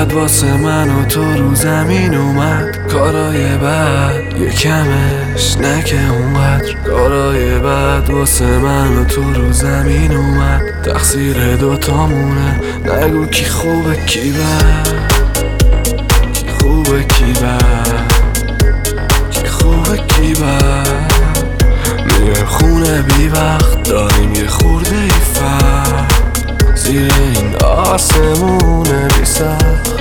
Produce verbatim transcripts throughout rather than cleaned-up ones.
بعد واسه من و تو رو زمین اومد. کارای بعد یه کمش نکه اونقدر. کارای بعد واسه من و تو رو زمین اومد. تقصیر دوتامونه، نگو کی خوبه کی بد، کی خوبه کی بد، کی خوبه کی بد. میرم خونه بی وقت، داریم یه خورده ای فرق زیر این آسمونه بی سخت.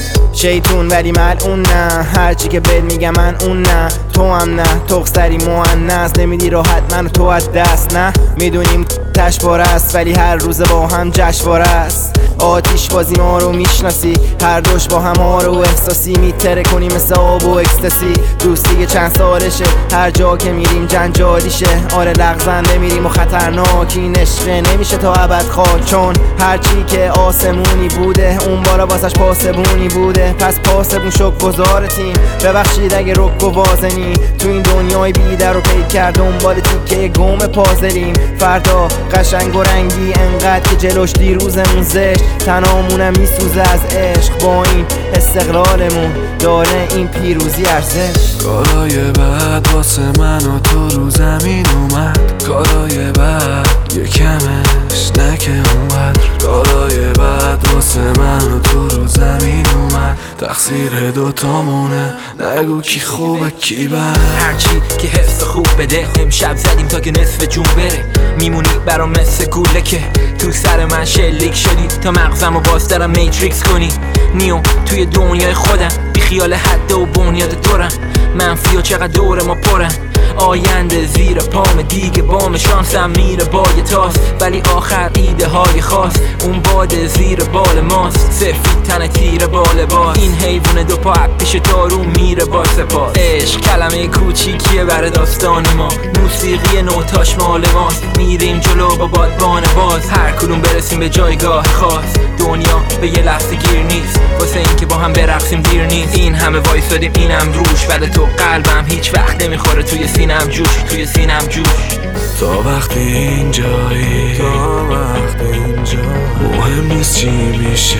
شیطون ولی ملعون نه، هرچی که بهت میگم من اون نه. تو هم نه، تخصری مؤنث، نمیدی راحت منو تو از دست. نه میدونیم تشواره است ولی هر روز با هم جشنواره است. آتیش بازی ما رو میشناسی، هر دوش با هم ها رو احساسی میتره کنی مثل آب و اکستاسی. دوستی که چند سالشه، هر جا که میریم جنجالیشه. آره لغزنده میریم و خطرناک، این عشقه نمیشه تا ابد خاک. چون هرچی که آسمونی بوده اون بالا واسش پاسبونی بوده. پس پاسبون شک گذار تیم، ببخشید اگه رک و وازنی. تو این دنیای بی در و پید کرد دنبال تیکه گم پازلیم. فردا قشنگ و رنگی انقدر که جلوش دیروزمون زشت. تنامونم میسوزه از عشق، با این استقلالمون داره این پیروزی ارزش. کارای بعد واسه من و تو رو زمین اومد. کارای بعد یه کمش نکه اونقدر. کارای بعد واسه من و تو رو زمین اومد. تقصیر دوتامونه، نگو کی خوبه کی بد. هرچی که حس خوب بده، امشب زدیم تا که نصف جون بره. میمونی برام مثل گوله که تو سر من شلیک شدی، تا مغزمو باز دارم میتریکس کنی. نیو توی دنیای خودم، بی خیال حد و بنیاد دورم. منفی و چقدر دور ما پرن، آینده زیر پام دیگه بام شانسم میره با یه تاس. ولی آخر ایده های خاص، اون باد زیر بال ماست. سفید تن تیر بال باز، این حیوان دو پا پیش تارو میره با سپاس. عشق کلمه کوچیکیه بر داستان ما، موسیقی نوتاش مال ماست. میریم جلو با بادبان باز، هر کدوم برسیم به جایگاه خاص. دنیا به یه لحظه گیر نیست، واسه این که با هم برقصیم دیر نیست. این همه وایسادیم اینم روش، ولی تو قلبم هیچ وقت نمیخوره توی سینم جوش، توی سینم جوش. تا وقتی اینجایی، تا وقتی اینجایی، مهم نیست چی میشه.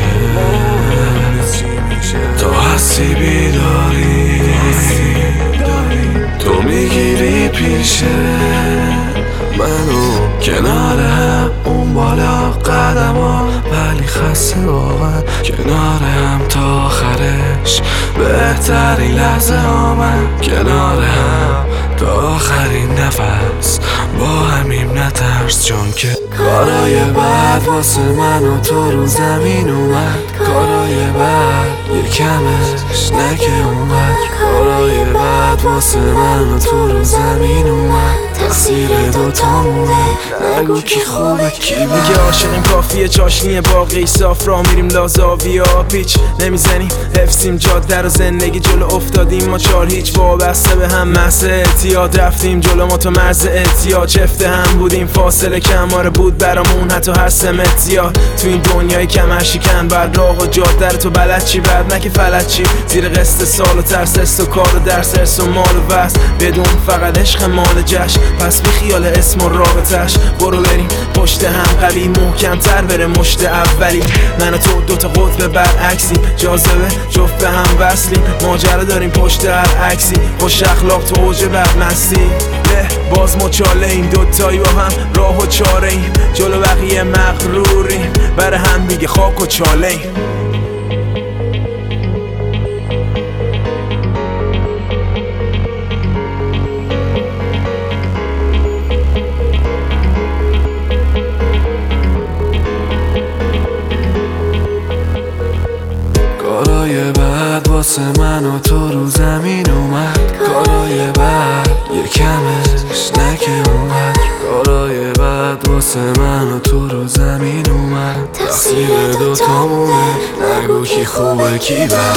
تا هستی بیداری، تو میگیری پیشه منو کنار هم، اون بالا قدم ها ولی خسته واقعا. کنار هم تا آخرش بهترین لحظه ها، من کنار هم تا آخرین نفس با همیم نترس. چون که کارای بعد واسه من و تو رو زمین اومد. کارای بعد یه کمش نکه اونقدر. کارای بعد واسه من و تو رو زمین اومد. تقصیر دوتامونه، نگو کی خوبه کی بد. میگه عاشقیم کافیه چاشنیه باقی صاف، را میریم لازاویا پیچ نمیزنیم. حفظیم جاده رو زندگی جلو افتادیم ما چار هیچ، وابسته به هم محض اعتیاد. رفتیم جلو ما تو مرز اعتیاد، چفته هم بودیم فاصله کماره بود برامون حتی هر سمتیاد. تو این دنیای کمر شکن بعد راه و جاده رو تو بلد چی بعد نکه فلت چی. زیر قسط سال و ترس است و کار و درس ارس و مال و بس، بدون فقط عشق مال جشن. پس بی خیال اسم و رابطش، برو بریم پشت هم قوی محکم تر بره مشت اولی. من و تو دوتا قطب برعکسی، جاذبه جفت به هم وصلیم. ماجرا داریم پشت هر عکسی، خوش اخلاق تو اوج بدمستی. له باز ما چاله این دوتایی با هم راه و چاره ایم. جلو بقیه مغروریم، بر هم دیگه خاک و چاله ایم. کارای بعد واسه من و تو رو زمین اومد. کارای بعد یه کمش نکه اومد. کارای بعد واسه من و تو رو زمین اومد. تقصیر دوتامونه، نگو کی خوبه کی بد،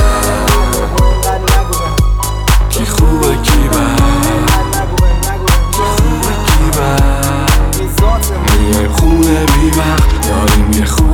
کی خوبه کی بد، کی خوبه کی بد. میایم خونه بی وقت، داریم یه خونه